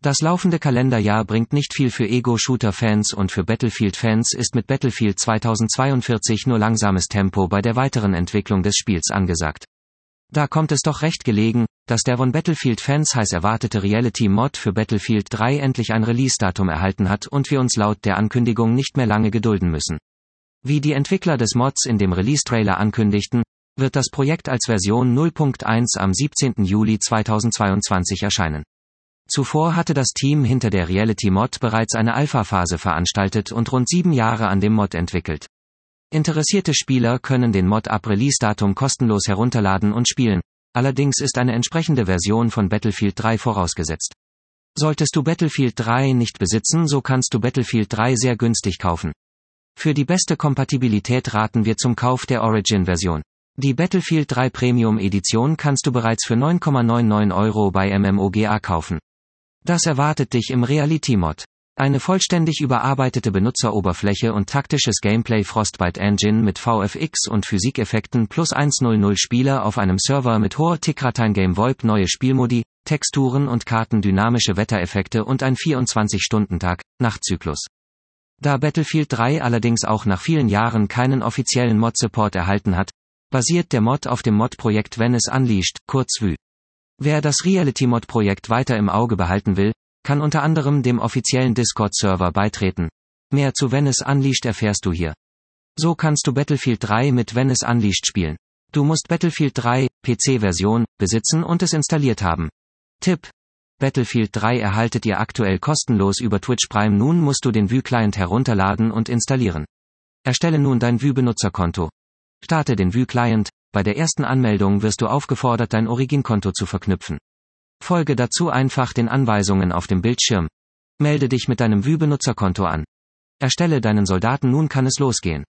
Das laufende Kalenderjahr bringt nicht viel für Ego-Shooter-Fans und für Battlefield-Fans ist mit Battlefield 2042 nur langsames Tempo bei der weiteren Entwicklung des Spiels angesagt. Da kommt es doch recht gelegen, dass der von Battlefield-Fans heiß erwartete Reality-Mod für Battlefield 3 endlich ein Release-Datum erhalten hat und wir uns laut der Ankündigung nicht mehr lange gedulden müssen. Wie die Entwickler des Mods in dem Release-Trailer ankündigten, wird das Projekt als Version 0.1 am 17. Juli 2022 erscheinen. Zuvor hatte das Team hinter der Reality-Mod bereits eine Alpha-Phase veranstaltet und rund 7 Jahre an dem Mod entwickelt. Interessierte Spieler können den Mod ab Release-Datum kostenlos herunterladen und spielen, allerdings ist eine entsprechende Version von Battlefield 3 vorausgesetzt. Solltest du Battlefield 3 nicht besitzen, so kannst du Battlefield 3 sehr günstig kaufen. Für die beste Kompatibilität raten wir zum Kauf der Origin-Version. Die Battlefield 3 Premium-Edition kannst du bereits für 9,99 € bei MMOGA kaufen. Das erwartet dich im Reality-Mod. Eine vollständig überarbeitete Benutzeroberfläche und taktisches Gameplay, Frostbite Engine mit VFX und Physikeffekten plus 100 Spieler auf einem Server mit hoher Tickrate, Game VoIP, neue Spielmodi, Texturen und Karten, dynamische Wettereffekte und ein 24-Stunden-Tag, Nachtzyklus. Da Battlefield 3 allerdings auch nach vielen Jahren keinen offiziellen Mod-Support erhalten hat, basiert der Mod auf dem Mod-Projekt Venice Unleashed, kurz VU. Wer das Reality-Mod-Projekt weiter im Auge behalten will, kann unter anderem dem offiziellen Discord-Server beitreten. Mehr zu Venice Unleashed erfährst du hier. So kannst du Battlefield 3 mit Venice Unleashed spielen. Du musst Battlefield 3, PC-Version, besitzen und es installiert haben. Tipp: Battlefield 3 erhaltet ihr aktuell kostenlos über Twitch Prime. Nun musst du den Vue-Client herunterladen und installieren. Erstelle nun dein Vue-Benutzerkonto. Starte den Vue-Client. Bei der ersten Anmeldung wirst du aufgefordert, dein Origin-Konto zu verknüpfen. Folge dazu einfach den Anweisungen auf dem Bildschirm. Melde dich mit deinem Vue-Benutzerkonto an. Erstelle deinen Soldaten, nun kann es losgehen.